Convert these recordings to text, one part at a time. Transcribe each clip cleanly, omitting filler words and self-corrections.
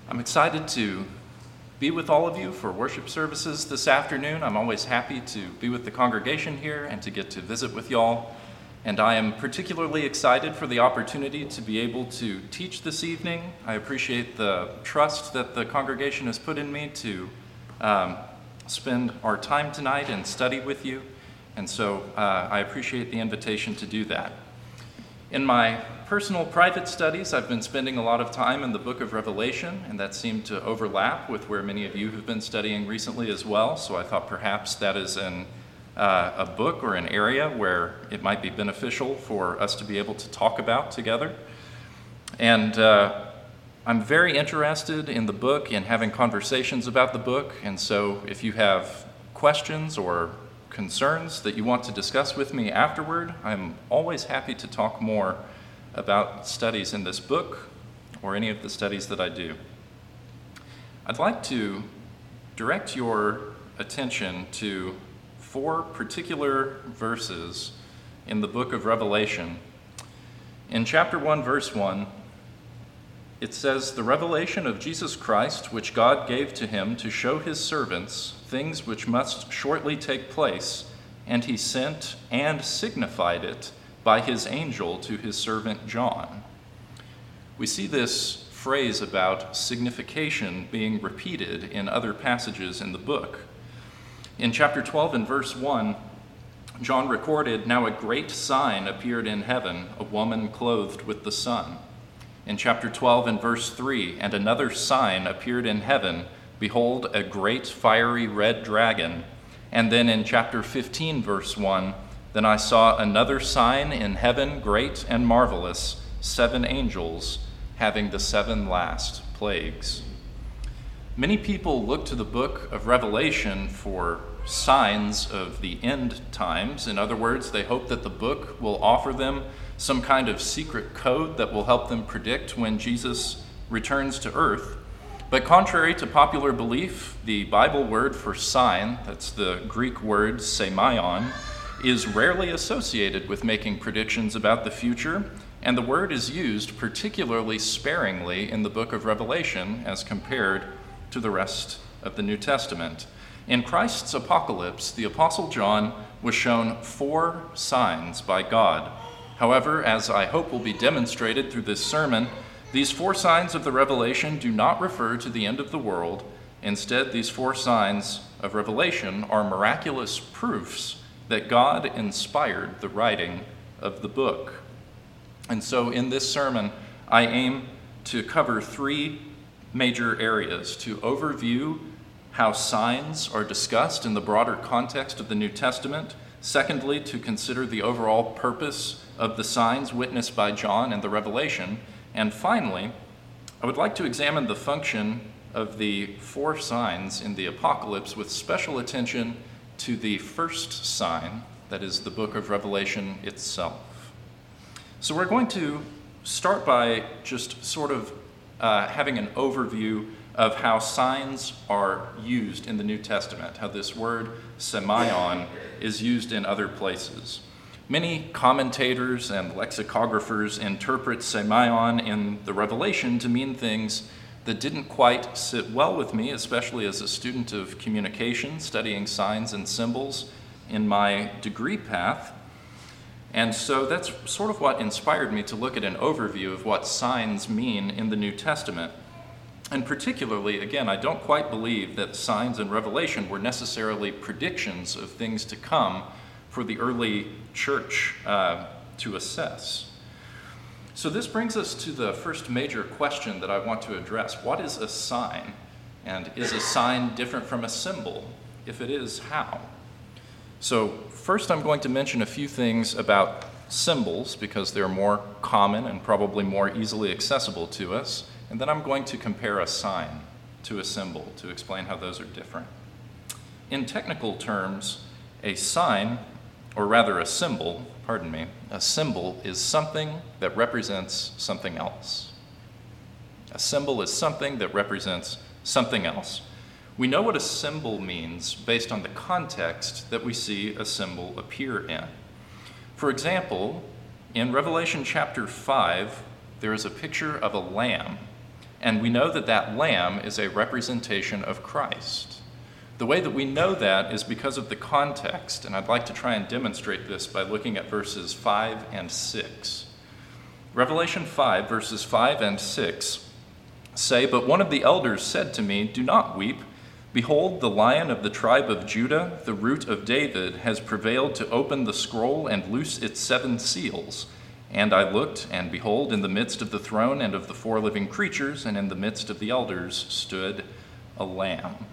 I'm excited to be with all of you for worship services this afternoon. I'm always happy to be with the congregation here and to get to visit with y'all. And I am particularly excited for the opportunity to be able to teach this evening. I appreciate the trust that the congregation has put in me to spend our time tonight and study with you. And so I appreciate the invitation to do that. In my personal private studies, I've been spending a lot of time in the book of Revelation, and that seemed to overlap with where many of you have been studying recently as well. So I thought perhaps that is a book or an area where it might be beneficial for us to be able to talk about together. And I'm very interested in the book and having conversations about the book. And so if you have questions or concerns that you want to discuss with me afterward, I'm always happy to talk more about studies in this book or any of the studies that I do. I'd like to direct your attention to 4 particular verses in the book of Revelation. In chapter 1, verse 1, it says, "The revelation of Jesus Christ, which God gave to him to show his servants things which must shortly take place, and he sent and signified it by his angel to his servant John." We see this phrase about signification being repeated in other passages in the book. In chapter 12 and verse 1, John recorded, "Now a great sign appeared in heaven, a woman clothed with the sun." In chapter 12 and verse 3, "And another sign appeared in heaven, behold, a great fiery red dragon." And then in chapter 15, verse 1, "Then I saw another sign in heaven, great and marvelous, 7 angels, having the 7 last plagues." Many people look to the book of Revelation for signs of the end times. In other words, they hope that the book will offer them some kind of secret code that will help them predict when Jesus returns to earth. But contrary to popular belief, the Bible word for sign, that's the Greek word semeion, is rarely associated with making predictions about the future, and the word is used particularly sparingly in the book of Revelation as compared to the rest of the New Testament. In Christ's apocalypse, the Apostle John was shown 4 signs by God. However, as I hope will be demonstrated through this sermon, these 4 signs of the Revelation do not refer to the end of the world. Instead, these 4 signs of Revelation are miraculous proofs that God inspired the writing of the book. And so in this sermon, I aim to cover 3 major areas: to overview how signs are discussed in the broader context of the New Testament; secondly, to consider the overall purpose of the signs witnessed by John in the Revelation; and finally, I would like to examine the function of the 4 signs in the Apocalypse with special attention to the first sign, that is the book of Revelation itself. So we're going to start by just sort of having an overview of how signs are used in the New Testament, how this word semeion is used in other places. Many commentators and lexicographers interpret semeion in the Revelation to mean things that didn't quite sit well with me, especially as a student of communication, studying signs and symbols in my degree path. And so that's sort of what inspired me to look at an overview of what signs mean in the New Testament. And particularly, again, I don't quite believe that signs in Revelation were necessarily predictions of things to come for the early church to assess. So this brings us to the first major question that I want to address. What is a sign? And is a sign different from a symbol? If it is, how? So first I'm going to mention a few things about symbols because they're more common and probably more easily accessible to us. And then I'm going to compare a sign to a symbol to explain how those are different. In technical terms, a sign, or rather a symbol is something that represents something else. A symbol is something that represents something else. We know what a symbol means based on the context that we see a symbol appear in. For example, in Revelation chapter 5, there is a picture of a lamb. And we know that that lamb is a representation of Christ. The way that we know that is because of the context, and I'd like to try and demonstrate this by looking at verses 5 and 6. Revelation 5, verses 5 and 6 say, "But one of the elders said to me, 'Do not weep. Behold, the Lion of the tribe of Judah, the Root of David, has prevailed to open the scroll and loose its 7 seals.' And I looked, and behold, in the midst of the throne and of the 4 living creatures, and in the midst of the elders, stood a lamb."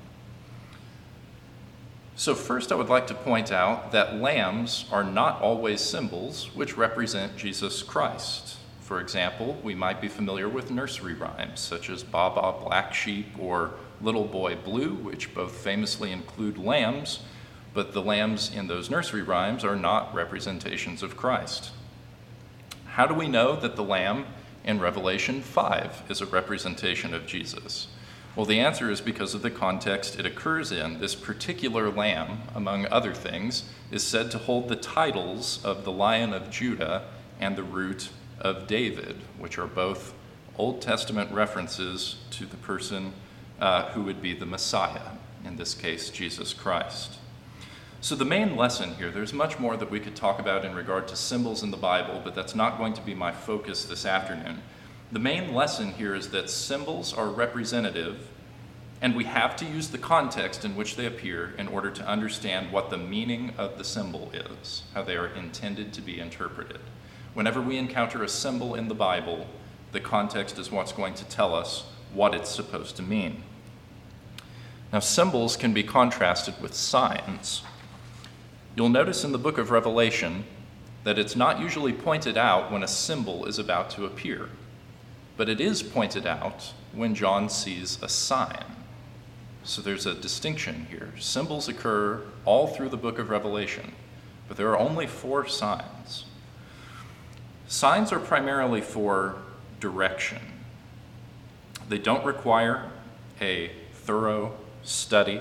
So first I would like to point out that lambs are not always symbols which represent Jesus Christ. For example, we might be familiar with nursery rhymes such as Baa Baa Black Sheep or Little Boy Blue, which both famously include lambs, but the lambs in those nursery rhymes are not representations of Christ. How do we know that the lamb in Revelation 5 is a representation of Jesus? Well, the answer is because of the context it occurs in. This particular lamb, among other things, is said to hold the titles of the Lion of Judah and the Root of David, which are both Old Testament references to the person who would be the Messiah, in this case, Jesus Christ. So the main lesson here, there's much more that we could talk about in regard to symbols in the Bible, but that's not going to be my focus this afternoon. The main lesson here is that symbols are representative, and we have to use the context in which they appear in order to understand what the meaning of the symbol is, how they are intended to be interpreted. Whenever we encounter a symbol in the Bible, the context is what's going to tell us what it's supposed to mean. Now, symbols can be contrasted with signs. You'll notice in the book of Revelation that it's not usually pointed out when a symbol is about to appear, but it is pointed out when John sees a sign. So there's a distinction here. Symbols occur all through the book of Revelation, but there are only 4 signs. Signs are primarily for direction. They don't require a thorough study.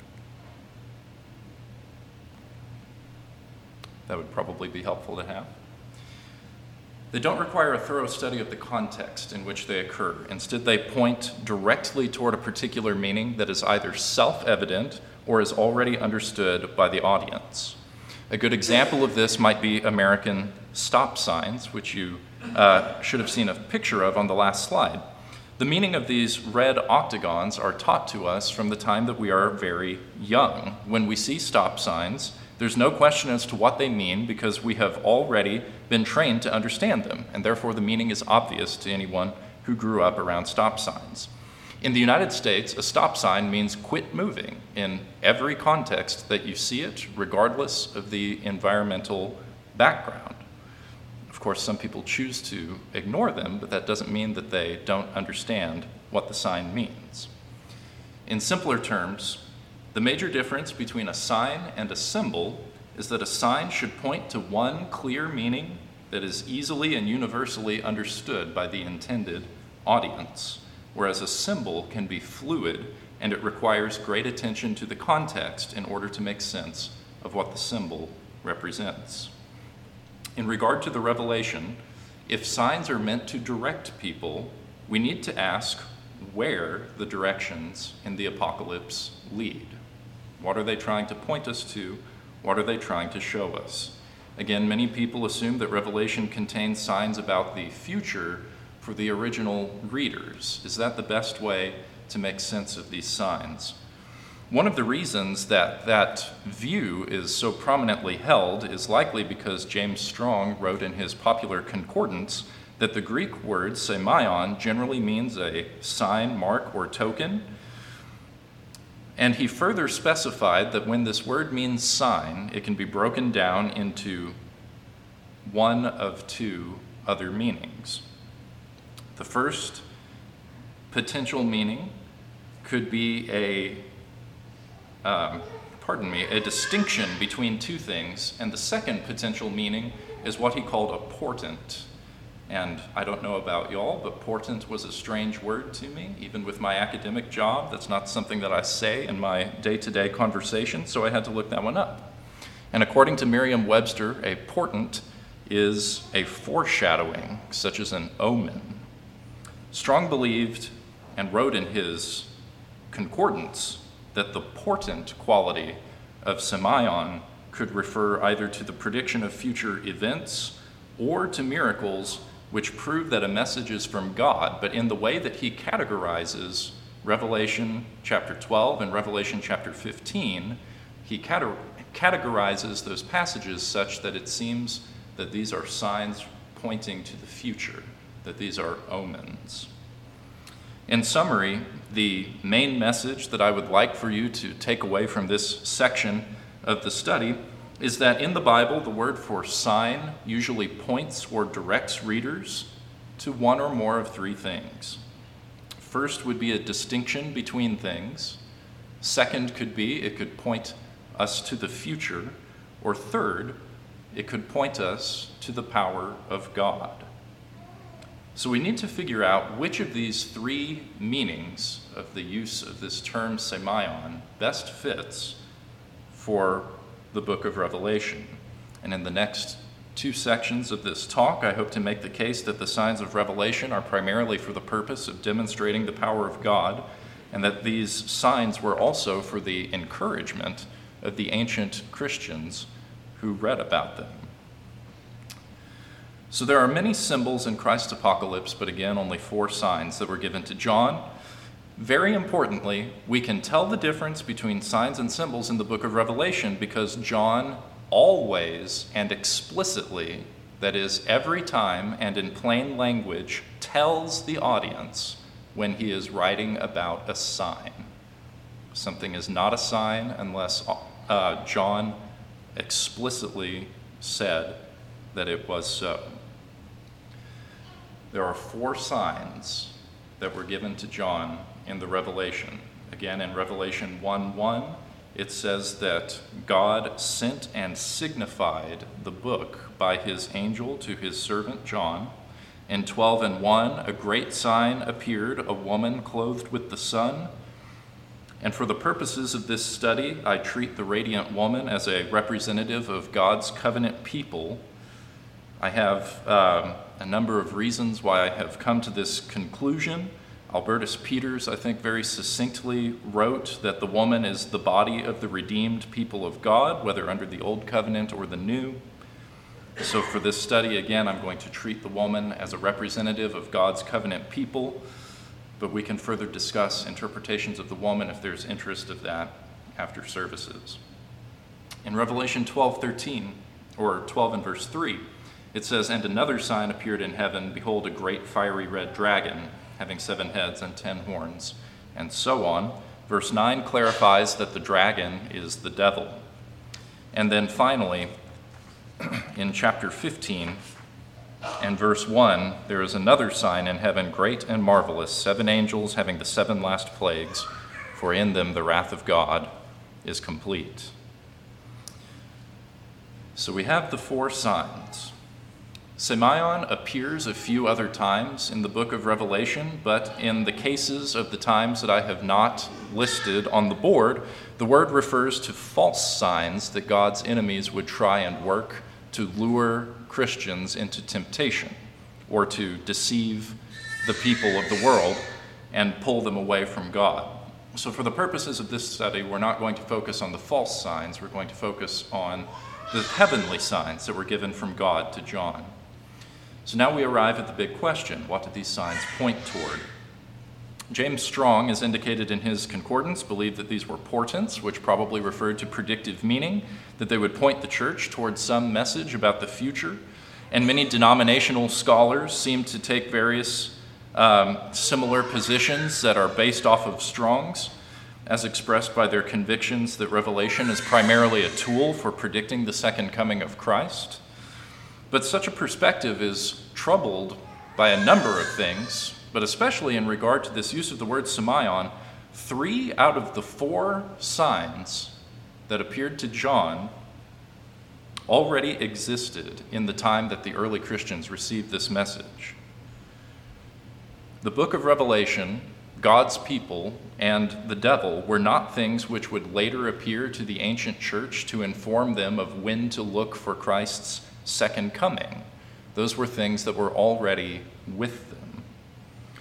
That would probably be helpful to have. They don't require a thorough study of the context in which they occur. Instead, they point directly toward a particular meaning that is either self-evident or is already understood by the audience. A good example of this might be American stop signs, which you should have seen a picture of on the last slide. The meaning of these red octagons are taught to us from the time that we are very young. When we see stop signs, there's no question as to what they mean because we have already been trained to understand them, and therefore the meaning is obvious to anyone who grew up around stop signs. In the United States, a stop sign means quit moving in every context that you see it, regardless of the environmental background. Of course, some people choose to ignore them, but that doesn't mean that they don't understand what the sign means. In simpler terms, the major difference between a sign and a symbol is that a sign should point to one clear meaning that is easily and universally understood by the intended audience, whereas a symbol can be fluid and it requires great attention to the context in order to make sense of what the symbol represents. In regard to the revelation, if signs are meant to direct people, we need to ask where the directions in the apocalypse lead. What are they trying to point us to? What are they trying to show us? Again, many people assume that Revelation contains signs about the future for the original readers. Is that the best way to make sense of these signs? One of the reasons that that view is so prominently held is likely because James Strong wrote in his popular concordance that the Greek word semeion generally means a sign, mark, or token. And he further specified that when this word means sign, it can be broken down into one of 2 other meanings. The first potential meaning could be a distinction between 2 things, and the second potential meaning is what he called a portent. And I don't know about y'all, but portent was a strange word to me, even with my academic job. That's not something that I say in my day-to-day conversation, so I had to look that one up. And according to Merriam-Webster, a portent is a foreshadowing, such as an omen. Strong believed and wrote in his concordance that the portent quality of semeion could refer either to the prediction of future events or to miracles which prove that a message is from God. But in the way that he categorizes Revelation chapter 12 and Revelation chapter 15, he categorizes those passages such that it seems that these are signs pointing to the future, that these are omens. In summary, the main message that I would like for you to take away from this section of the study is that in the Bible, the word for sign usually points or directs readers to one or more of three things. First would be a distinction between things. Second it could point us to the future. Or third, it could point us to the power of God. So we need to figure out which of these three meanings of the use of this term semeion best fits for the book of Revelation. And in the next two sections of this talk, I hope to make the case that the signs of Revelation are primarily for the purpose of demonstrating the power of God, and that these signs were also for the encouragement of the ancient Christians who read about them. So there are many symbols in Christ's apocalypse, but again, only 4 signs that were given to John. Very importantly, we can tell the difference between signs and symbols in the book of Revelation because John always and explicitly, that is, every time and in plain language, tells the audience when he is writing about a sign. Something is not a sign unless John explicitly said that it was so. There are 4 signs that were given to John in the Revelation. Again, in Revelation 1:1, it says that God sent and signified the book by his angel to his servant John. In 12:1, a great sign appeared, a woman clothed with the sun. And for the purposes of this study, I treat the radiant woman as a representative of God's covenant people. I have a number of reasons why I have come to this conclusion. Albertus Peters, I think, very succinctly wrote that the woman is the body of the redeemed people of God, whether under the Old Covenant or the New. So for this study, again, I'm going to treat the woman as a representative of God's covenant people, but we can further discuss interpretations of the woman if there's interest of that after services. In Revelation 12:13, or 12 and verse 3, it says, "And another sign appeared in heaven, behold, a great fiery red dragon, having 7 heads and 10 horns, and so on." Verse 9 clarifies that the dragon is the devil. And then finally, in chapter 15 and verse 1, there is another sign in heaven, great and marvelous, 7 angels having the 7 last plagues, for in them the wrath of God is complete. So we have the 4 signs. Semeion appears a few other times in the book of Revelation, but in the cases of the times that I have not listed on the board, the word refers to false signs that God's enemies would try and work to lure Christians into temptation or to deceive the people of the world and pull them away from God. So for the purposes of this study, we're not going to focus on the false signs. We're going to focus on the heavenly signs that were given from God to John. So now we arrive at the big question: what do these signs point toward? James Strong, as indicated in his concordance, believed that these were portents, which probably referred to predictive meaning, that they would point the church towards some message about the future. And many denominational scholars seem to take various similar positions that are based off of Strong's, as expressed by their convictions that Revelation is primarily a tool for predicting the second coming of Christ. But such a perspective is troubled by a number of things, but especially in regard to this use of the word semeion. 3 out of the 4 signs that appeared to John already existed in the time that the early Christians received this message. The book of Revelation, God's people, and the devil were not things which would later appear to the ancient church to inform them of when to look for Christ's second coming. Those were things that were already with them.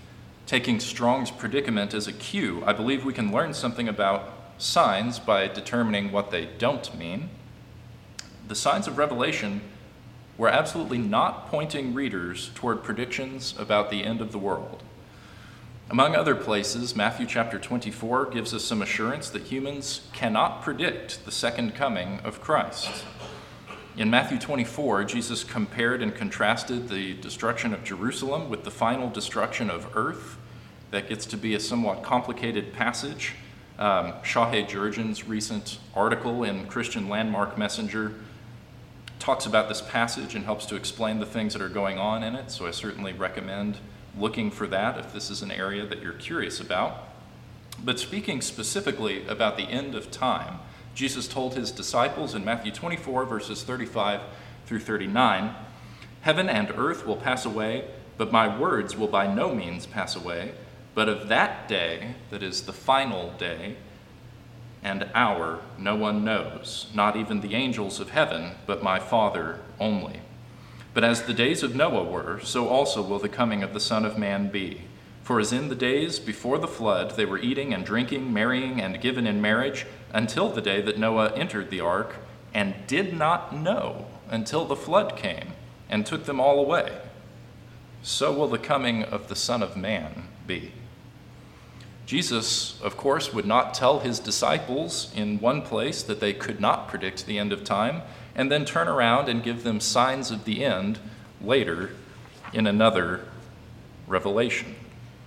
Taking Strong's predicament as a cue, I believe we can learn something about signs by determining what they don't mean. The signs of Revelation were absolutely not pointing readers toward predictions about the end of the world. Among other places, Matthew chapter 24 gives us some assurance that humans cannot predict the second coming of Christ. In Matthew 24, Jesus compared and contrasted the destruction of Jerusalem with the final destruction of earth. That gets to be a somewhat complicated passage. Shahé Jurgen's recent article in Christian Landmark Messenger talks about this passage and helps to explain the things that are going on in it, so I certainly recommend looking for that if this is an area that you're curious about. But speaking specifically about the end of time, Jesus told his disciples in Matthew 24, verses 35 through 39, "Heaven and earth will pass away, but my words will by no means pass away. But of that day, that is the final day, and hour, no one knows, not even the angels of heaven, but my Father only. But as the days of Noah were, so also will the coming of the Son of Man be. For as in the days before the flood, they were eating and drinking, marrying and given in marriage, until the day that Noah entered the ark, and did not know until the flood came and took them all away. So will the coming of the Son of Man be." Jesus, of course, would not tell his disciples in one place that they could not predict the end of time, and then turn around and give them signs of the end later in another revelation.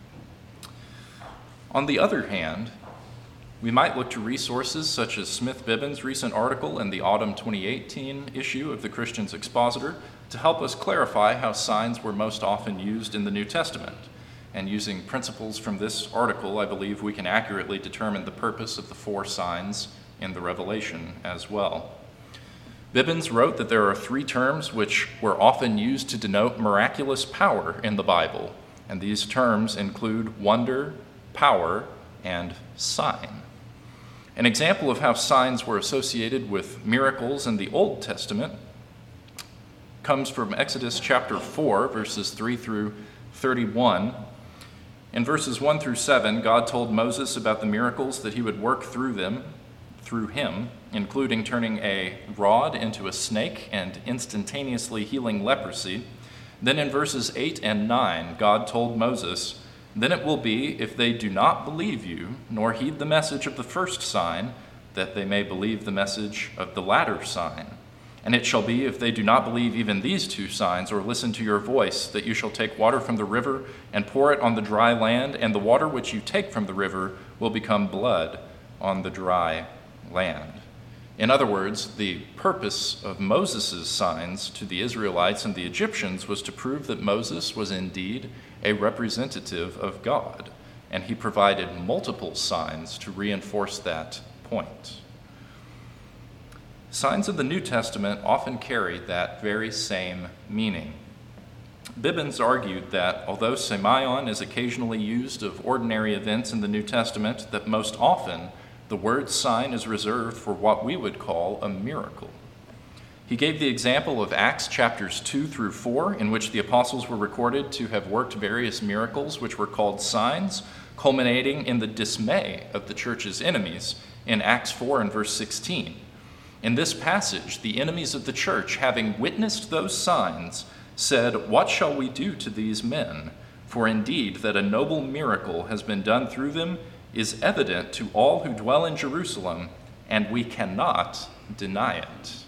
On the other hand, we might look to resources such as Smith Bibbins' recent article in the autumn 2018 issue of the Christian's Expositor to help us clarify how signs were most often used in the New Testament. And using principles from this article, I believe we can accurately determine the purpose of the 4 signs in the Revelation as well. Bibbins wrote that there are 3 terms which were often used to denote miraculous power in the Bible, and these terms include wonder, power, and sign. An example of how signs were associated with miracles in the Old Testament comes from Exodus chapter 4, verses 3 through 31. In verses 1 through 7, God told Moses about the miracles that he would work through him, including turning a rod into a snake and instantaneously healing leprosy. Then in verses 8 and 9, God told Moses, "Then it will be, if they do not believe you, nor heed the message of the first sign, that they may believe the message of the latter sign. And it shall be, if they do not believe even these 2 signs, or listen to your voice, that you shall take water from the river and pour it on the dry land, and the water which you take from the river will become blood on the dry land." In other words, the purpose of Moses' signs to the Israelites and the Egyptians was to prove that Moses was indeed a representative of God, and he provided multiple signs to reinforce that point. Signs of the New Testament often carry that very same meaning. Bibbins argued that although semeion is occasionally used of ordinary events in the New Testament, that most often the word sign is reserved for what we would call a miracle. He gave the example of Acts chapters 2 through 4, in which the apostles were recorded to have worked various miracles which were called signs, culminating in the dismay of the church's enemies in Acts 4 and verse 16. In this passage, the enemies of the church, having witnessed those signs, said, "What shall we do to these men? For indeed that a noble miracle has been done through them is evident to all who dwell in Jerusalem, and we cannot deny it."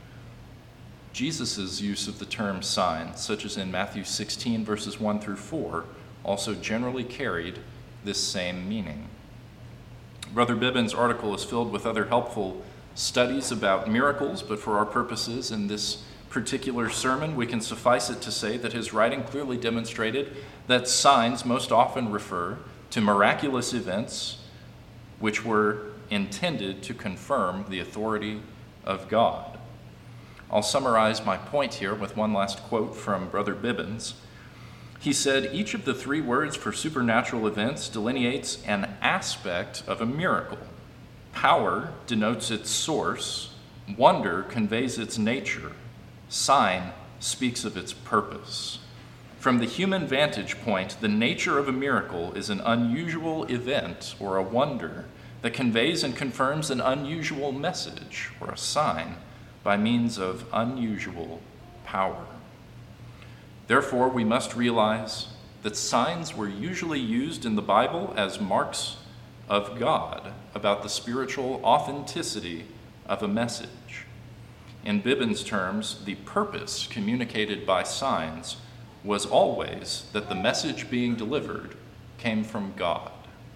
Jesus' use of the term sign, such as in Matthew 16, verses 1 through 4, also generally carried this same meaning. Brother Bibbins' article is filled with other helpful studies about miracles, but for our purposes in this particular sermon, we can suffice it to say that his writing clearly demonstrated that signs most often refer to miraculous events which were intended to confirm the authority of God. I'll summarize my point here with one last quote from Brother Bibbins. He said, "Each of the 3 words for supernatural events delineates an aspect of a miracle. Power denotes its source, wonder conveys its nature, sign speaks of its purpose." From the human vantage point, the nature of a miracle is an unusual event or a wonder that conveys and confirms an unusual message or a sign by means of unusual power. Therefore, we must realize that signs were usually used in the Bible as marks of God about the spiritual authenticity of a message. In Bibben's terms, the purpose communicated by signs was always that the message being delivered came from God.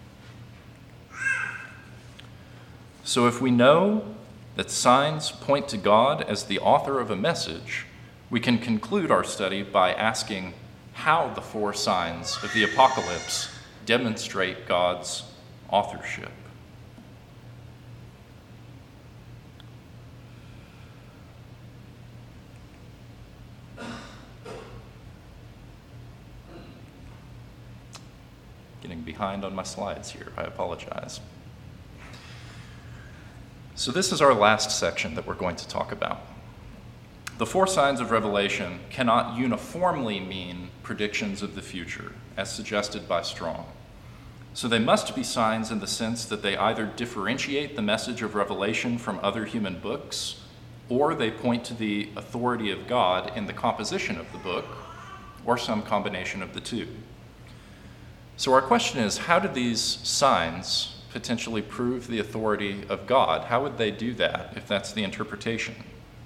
So if we know that signs point to God as the author of a message, we can conclude our study by asking how the four signs of the apocalypse demonstrate God's authorship. Getting behind on my slides here, I apologize. So this is our last section that we're going to talk about. The four signs of Revelation cannot uniformly mean predictions of the future, as suggested by Strong. So they must be signs in the sense that they either differentiate the message of Revelation from other human books, or they point to the authority of God in the composition of the book, or some combination of the two. So our question is, how do these signs potentially prove the authority of God? How would they do that if that's the interpretation?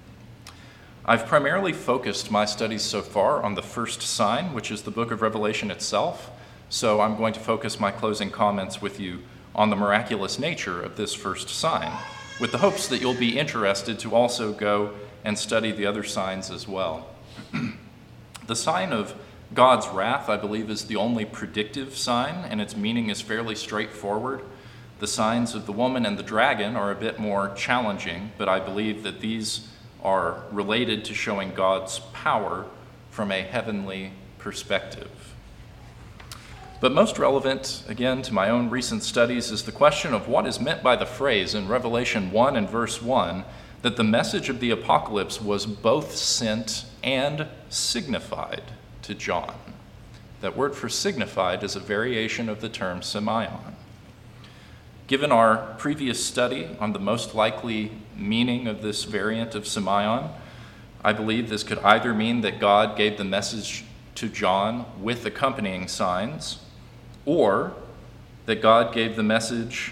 I've primarily focused my studies so far on the first sign, which is the book of Revelation itself. So I'm going to focus my closing comments with you on the miraculous nature of this first sign, with the hopes that you'll be interested to also go and study the other signs as well. The sign of God's wrath, I believe, is the only predictive sign, and its meaning is fairly straightforward. The signs of the woman and the dragon are a bit more challenging, but I believe that these are related to showing God's power from a heavenly perspective. But most relevant, again, to my own recent studies is the question of what is meant by the phrase in Revelation 1 and verse 1 that the message of the apocalypse was both sent and signified to John. That word for signified is a variation of the term semeion. Given our previous study on the most likely meaning of this variant of semeion, I believe this could either mean that God gave the message to John with accompanying signs, or that God gave the message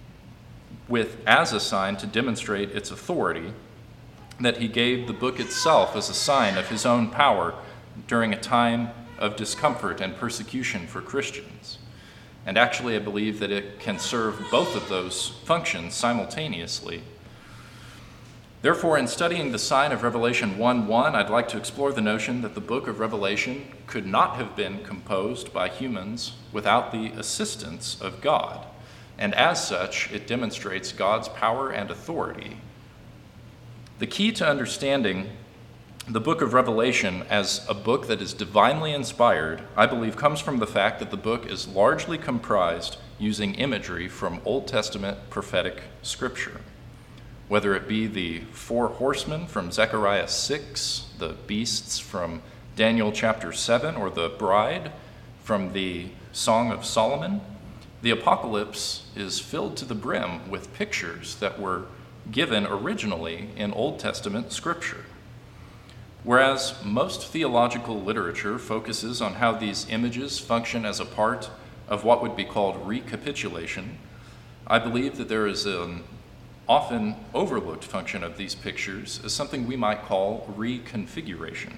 as a sign to demonstrate its authority, that he gave the book itself as a sign of his own power during a time of discomfort and persecution for Christians. And actually, I believe that it can serve both of those functions simultaneously. Therefore, in studying the sign of Revelation 1:1, I'd like to explore the notion that the book of Revelation could not have been composed by humans without the assistance of God. And as such, it demonstrates God's power and authority. The key to understanding the book of Revelation as a book that is divinely inspired, I believe, comes from the fact that the book is largely comprised using imagery from Old Testament prophetic scripture. Whether it be the four horsemen from Zechariah 6, the beasts from Daniel chapter 7, or the bride from the Song of Solomon, the apocalypse is filled to the brim with pictures that were given originally in Old Testament scripture. Whereas most theological literature focuses on how these images function as a part of what would be called recapitulation, I believe that there is an often overlooked function of these pictures as something we might call reconfiguration.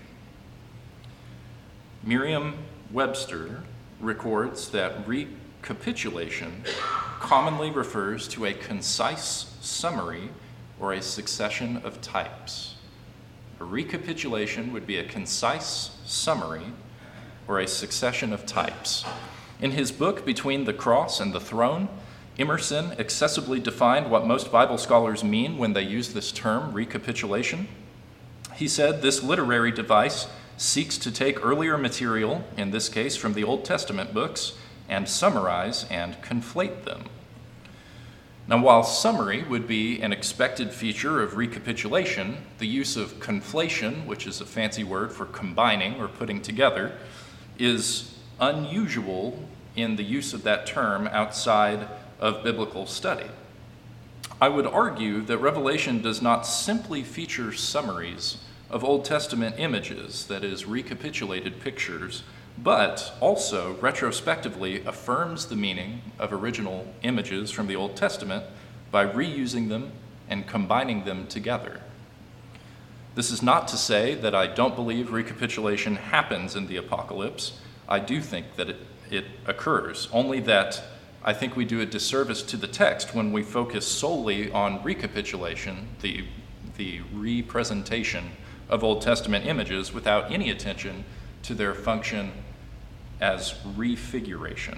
Merriam-Webster records that recapitulation commonly refers to a concise summary or a succession of types. A recapitulation would be a concise summary or a succession of types. In his book, Between the Cross and the Throne, Emerson accessibly defined what most Bible scholars mean when they use this term, recapitulation. He said, this literary device seeks to take earlier material, in this case from the Old Testament books, and summarize and conflate them. Now, while summary would be an expected feature of recapitulation, the use of conflation, which is a fancy word for combining or putting together, is unusual in the use of that term outside of biblical study. I would argue that Revelation does not simply feature summaries of Old Testament images, that is, recapitulated pictures, but also retrospectively affirms the meaning of original images from the Old Testament by reusing them and combining them together. This is not to say that I don't believe recapitulation happens in the apocalypse. I do think that it occurs, only that I think we do a disservice to the text when we focus solely on recapitulation, the representation of Old Testament images, without any attention to their function as refiguration.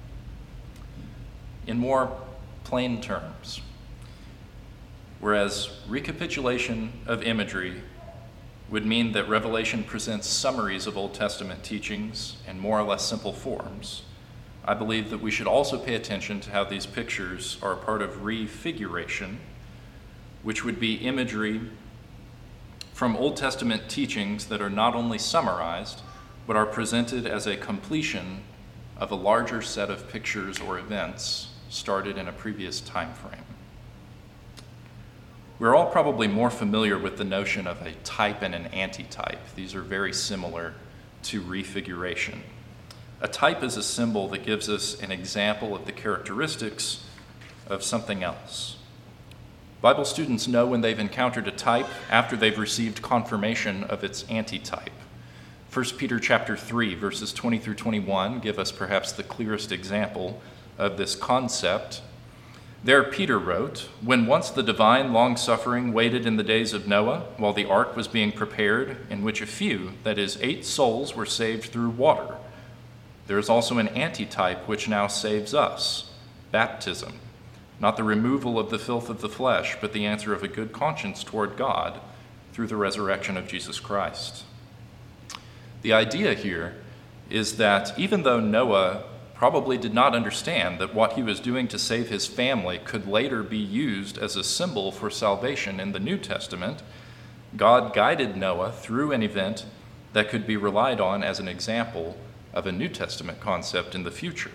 In more plain terms, whereas recapitulation of imagery would mean that Revelation presents summaries of Old Testament teachings in more or less simple forms, I believe that we should also pay attention to how these pictures are a part of refiguration, which would be imagery from Old Testament teachings that are not only summarized, but are presented as a completion of a larger set of pictures or events started in a previous time frame. We're all probably more familiar with the notion of a type and an antitype. These are very similar to refiguration. A type is a symbol that gives us an example of the characteristics of something else. Bible students know when they've encountered a type after they've received confirmation of its antitype. 1 Peter chapter 3, verses 20 through 21 give us perhaps the clearest example of this concept. There Peter wrote, "When once the divine long-suffering waited in the days of Noah, while the ark was being prepared, in which a few, that is, 8 souls, were saved through water. There is also an antitype which now saves us, baptism, not the removal of the filth of the flesh, but the answer of a good conscience toward God through the resurrection of Jesus Christ." The idea here is that even though Noah probably did not understand that what he was doing to save his family could later be used as a symbol for salvation in the New Testament, God guided Noah through an event that could be relied on as an example of a New Testament concept in the future.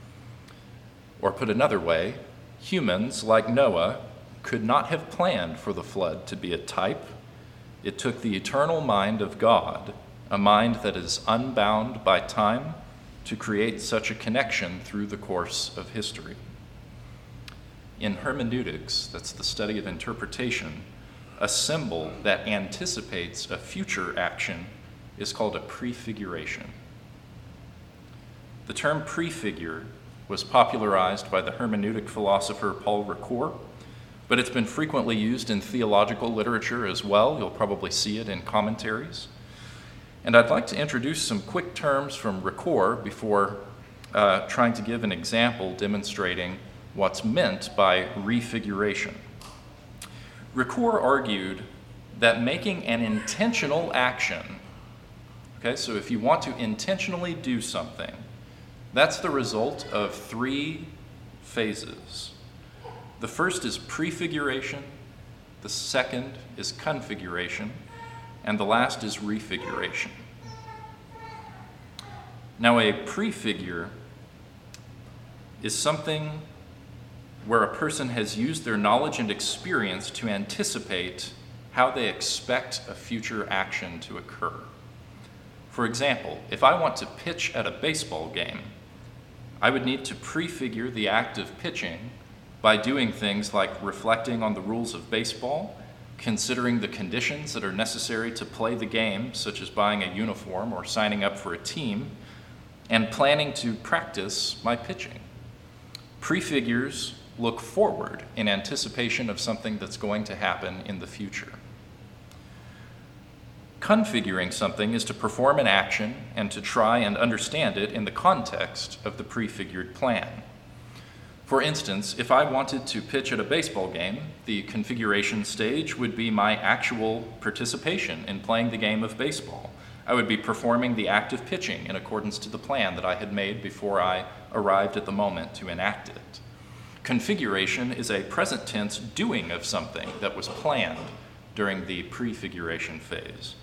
Or put another way, humans like Noah could not have planned for the flood to be a type. It took the eternal mind of God, a mind that is unbound by time, to create such a connection through the course of history. In hermeneutics, that's the study of interpretation, a symbol that anticipates a future action is called a prefiguration. The term prefigure was popularized by the hermeneutic philosopher Paul Ricoeur, but it's been frequently used in theological literature as well. You'll probably see it in commentaries. And I'd like to introduce some quick terms from Ricoeur before trying to give an example demonstrating what's meant by refiguration. Ricoeur argued that making an intentional action, okay, so if you want to intentionally do something, that's the result of 3 phases. The first is prefiguration, the second is configuration, and the last is refiguration. Now, a prefigure is something where a person has used their knowledge and experience to anticipate how they expect a future action to occur. For example, if I want to pitch at a baseball game, I would need to prefigure the act of pitching by doing things like reflecting on the rules of baseball, considering the conditions that are necessary to play the game, such as buying a uniform or signing up for a team, and planning to practice my pitching. Prefigures look forward in anticipation of something that's going to happen in the future. Configuring something is to perform an action and to try and understand it in the context of the prefigured plan. For instance, if I wanted to pitch at a baseball game, the configuration stage would be my actual participation in playing the game of baseball. I would be performing the act of pitching in accordance to the plan that I had made before I arrived at the moment to enact it. Configuration is a present tense doing of something that was planned during the prefiguration phase.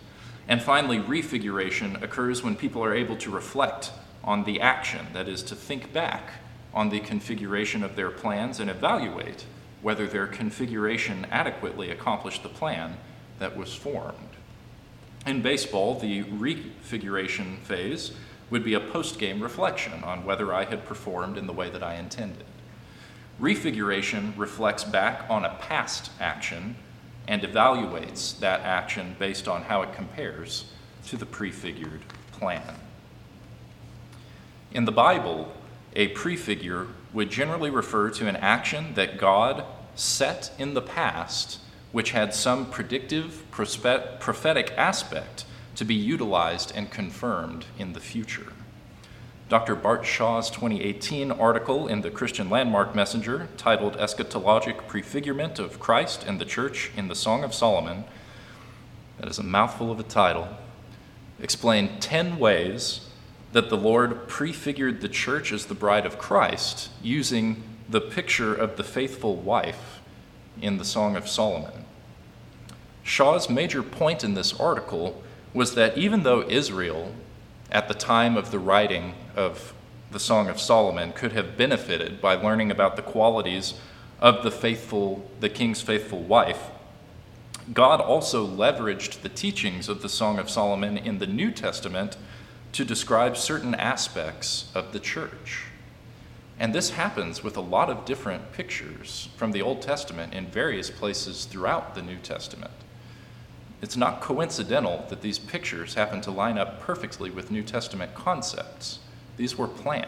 And finally, refiguration occurs when people are able to reflect on the action, that is, to think back on the configuration of their plans and evaluate whether their configuration adequately accomplished the plan that was formed. In baseball, the refiguration phase would be a post-game reflection on whether I had performed in the way that I intended. Refiguration reflects back on a past action and evaluates that action based on how it compares to the prefigured plan. In the Bible, a prefigure would generally refer to an action that God set in the past which had some predictive, prophetic aspect to be utilized and confirmed in the future. Dr. Bart Shaw's 2018 article in the Christian Landmark Messenger, titled Eschatologic Prefigurement of Christ and the Church in the Song of Solomon, that is a mouthful of a title, explained 10 ways that the Lord prefigured the church as the bride of Christ using the picture of the faithful wife in the Song of Solomon. Shaw's major point in this article was that even though Israel, at the time of the writing of the Song of Solomon, could have benefited by learning about the qualities of the king's faithful wife, God also leveraged the teachings of the Song of Solomon in the New Testament to describe certain aspects of the church. And this happens with a lot of different pictures from the Old Testament in various places throughout the New Testament. It's not coincidental that these pictures happen to line up perfectly with New Testament concepts. These were planned.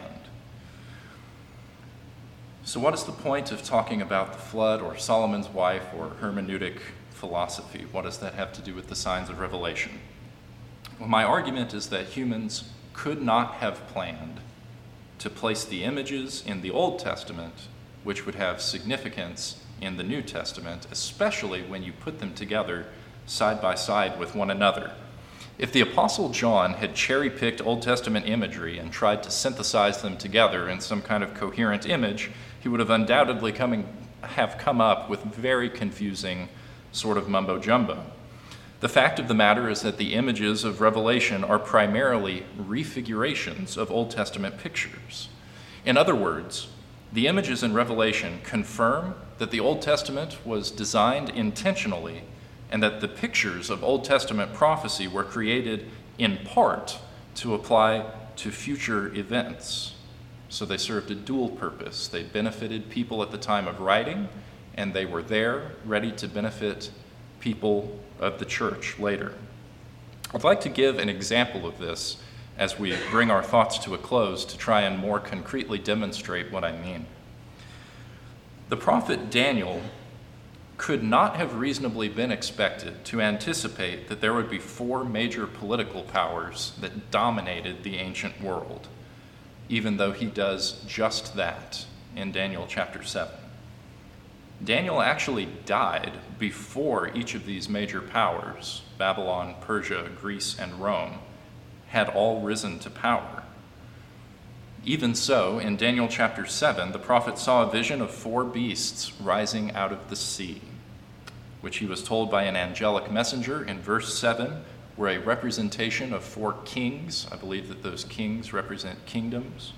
So what is the point of talking about the flood or Solomon's wife or hermeneutic philosophy? What does that have to do with the signs of Revelation? Well, my argument is that humans could not have planned to place the images in the Old Testament which would have significance in the New Testament, especially when you put them together side by side with one another. If the Apostle John had cherry-picked Old Testament imagery and tried to synthesize them together in some kind of coherent image, he would have undoubtedly come up with very confusing sort of mumbo-jumbo. The fact of the matter is that the images of Revelation are primarily refigurations of Old Testament pictures. In other words, the images in Revelation confirm that the Old Testament was designed intentionally and that the pictures of Old Testament prophecy were created in part to apply to future events. So they served a dual purpose. They benefited people at the time of writing, and they were there ready to benefit people of the church later. I'd like to give an example of this as we bring our thoughts to a close to try and more concretely demonstrate what I mean. The prophet Daniel could not have reasonably been expected to anticipate that there would be 4 major political powers that dominated the ancient world, even though he does just that in Daniel chapter 7. Daniel actually died before each of these major powers, Babylon, Persia, Greece, and Rome, had all risen to power. Even so, in Daniel chapter 7, the prophet saw a vision of 4 beasts rising out of the sea, which he was told by an angelic messenger in verse 7 were a representation of 4 kings. I believe that those kings represent kingdoms.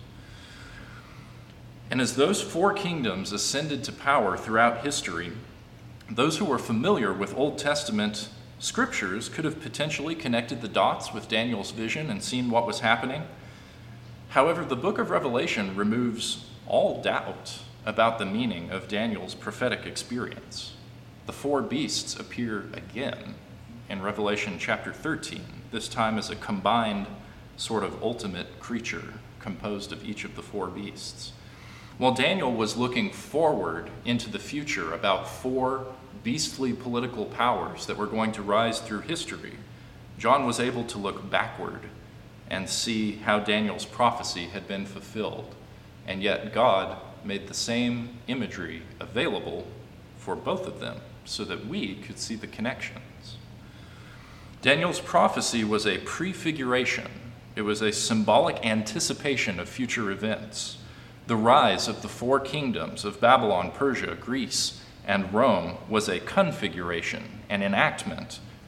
And as those 4 kingdoms ascended to power throughout history, those who were familiar with Old Testament scriptures could have potentially connected the dots with Daniel's vision and seen what was happening. However, the book of Revelation removes all doubt about the meaning of Daniel's prophetic experience. The 4 beasts appear again in Revelation chapter 13, this time as a combined sort of ultimate creature composed of each of the 4 beasts. While Daniel was looking forward into the future about 4 beastly political powers that were going to rise through history, John was able to look backward and see how Daniel's prophecy had been fulfilled. And yet God made the same imagery available for both of them so that we could see the connections. Daniel's prophecy was a prefiguration. It was a symbolic anticipation of future events. The rise of the 4 kingdoms of Babylon, Persia, Greece, and Rome was a configuration, an enactment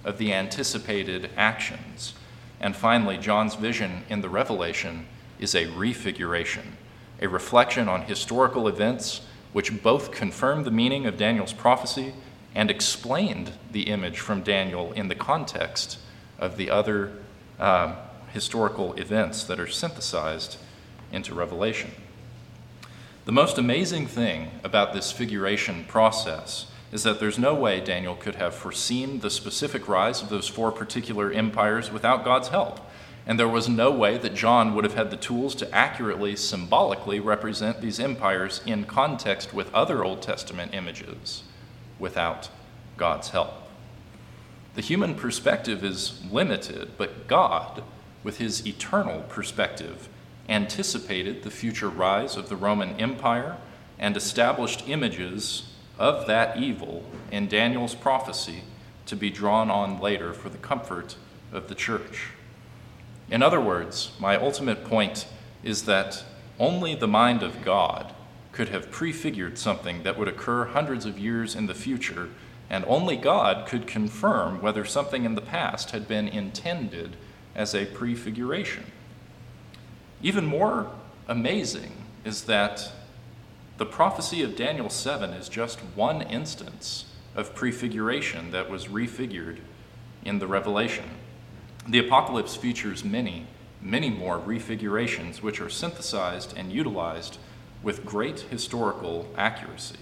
of the anticipated actions. And finally, John's vision in the Revelation is a refiguration, a reflection on historical events which both confirm the meaning of Daniel's prophecy and explained the image from Daniel in the context of the other historical events that are synthesized into Revelation. The most amazing thing about this figuration process is that there's no way Daniel could have foreseen the specific rise of those four particular empires without God's help. And there was no way that John would have had the tools to accurately, symbolically represent these empires in context with other Old Testament images without God's help. The human perspective is limited, but God, with his eternal perspective, anticipated the future rise of the Roman Empire and established images of that evil in Daniel's prophecy to be drawn on later for the comfort of the church. In other words, my ultimate point is that only the mind of God could have prefigured something that would occur hundreds of years in the future, and only God could confirm whether something in the past had been intended as a prefiguration. Even more amazing is that the prophecy of Daniel 7 is just one instance of prefiguration that was refigured in the Revelation. The Apocalypse features many, many more refigurations which are synthesized and utilized with great historical accuracy.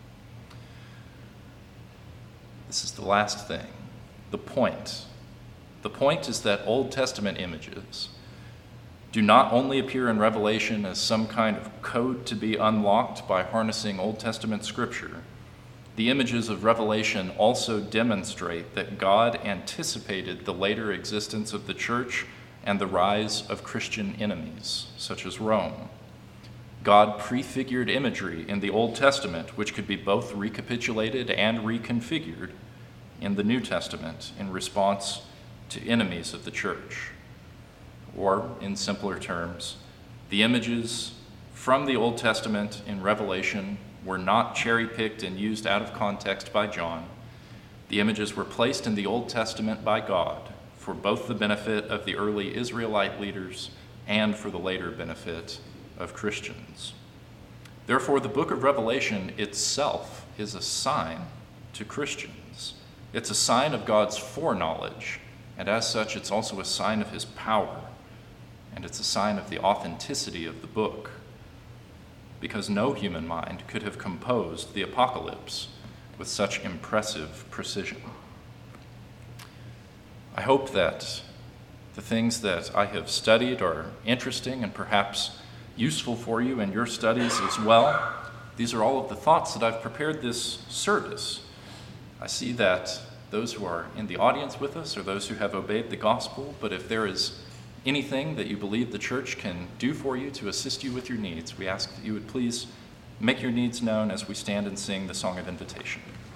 This is the last thing, the point. The point is that Old Testament images do not only appear in Revelation as some kind of code to be unlocked by harnessing Old Testament scripture. The images of Revelation also demonstrate that God anticipated the later existence of the church and the rise of Christian enemies, such as Rome. God prefigured imagery in the Old Testament, which could be both recapitulated and reconfigured in the New Testament in response to enemies of the church. Or, in simpler terms, the images from the Old Testament in Revelation were not cherry-picked and used out of context by John. The images were placed in the Old Testament by God for both the benefit of the early Israelite leaders and for the later benefit of Christians. Therefore, the book of Revelation itself is a sign to Christians. It's a sign of God's foreknowledge, and as such, it's also a sign of his power. And it's a sign of the authenticity of the book, because no human mind could have composed the Apocalypse with such impressive precision. I hope that the things that I have studied are interesting and perhaps useful for you in your studies as well. These are all of the thoughts that I've prepared this service. I see that those who are in the audience with us are those who have obeyed the gospel, but if there is anything that you believe the church can do for you to assist you with your needs, we ask that you would please make your needs known as we stand and sing the Song of Invitation.